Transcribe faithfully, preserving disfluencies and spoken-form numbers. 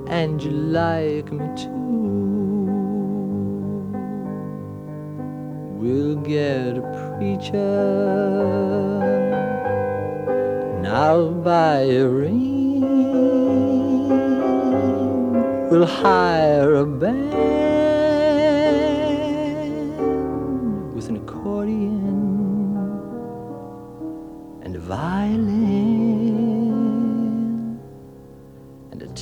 and you like me too, we'll get a preacher, and I'll buy a ring. We'll hire a band with an accordion and a violin.